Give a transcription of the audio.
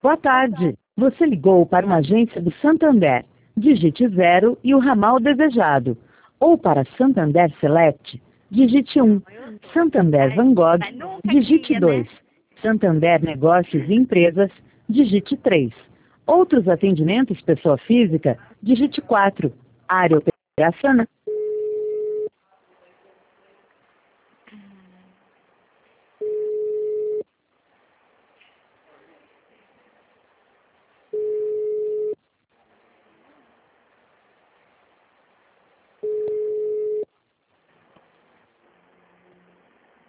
Boa tarde. Você ligou para uma agência do Santander. Digite 0 e o ramal desejado. Ou para Santander Select, digite 1. Santander Van Gogh, digite 2. Santander Negócios e Empresas, digite 3. Outros atendimentos pessoa física, digite 4. Área operacional.